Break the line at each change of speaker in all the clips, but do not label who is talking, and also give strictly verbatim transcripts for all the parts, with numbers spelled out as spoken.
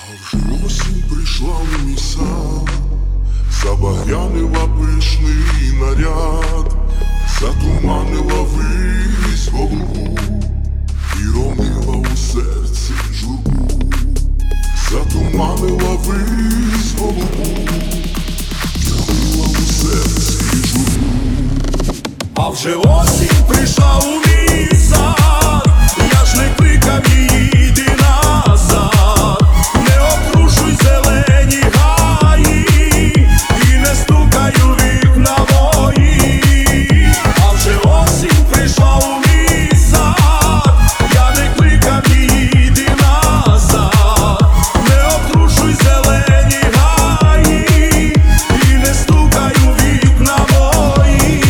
А вже осінь прийшла в мій сад, забагрянила пишний наряд, затуманила вись голубу і ромила у серці журбу, затуманила вись голубу і ромила у серці журбу.
А вже осінь прийшла у мій сад, я ж не кликав її, йди назад. Не окружуй зелені гаї і не стукай у вікна мої. А вже осінь прийшла у мій сад, я не кликав її, йди назад. Не окружуй зелені гаї і не стукай у вікна мої.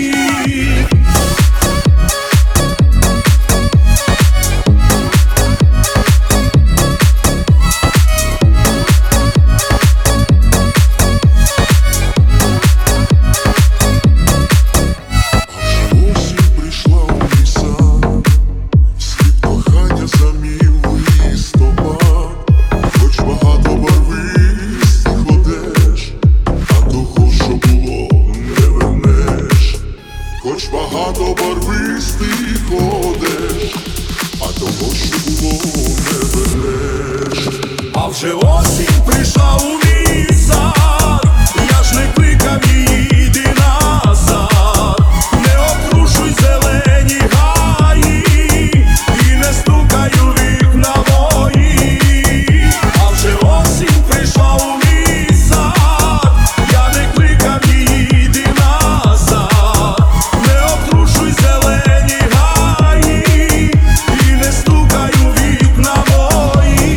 Хоч багато барвистих ходиш, а того, що було, не вернеш.
А вже осінь прийшла у мій сад, я ж не кликав її, йди назад. Не окружуй зелені гаї і не стукай у вікна мої. А вже осінь прийшла у мій сад, я не кликав її, йди назад. Не окружуй зелені гаї і не стукай у вікна мої.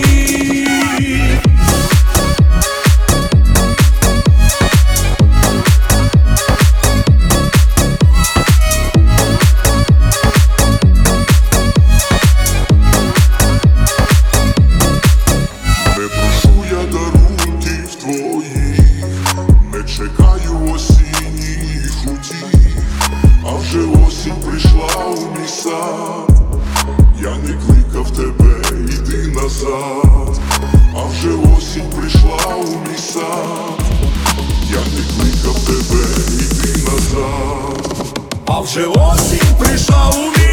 Не прошу я дарунків твоїх, не чекаю осінніх утіх. А вже осінь прийшла у мій сад, я не кликав тебе, йди назад. А вже осінь прийшла у мій сад, я не кликав тебе, йди назад.
А вже осінь прийшла у мій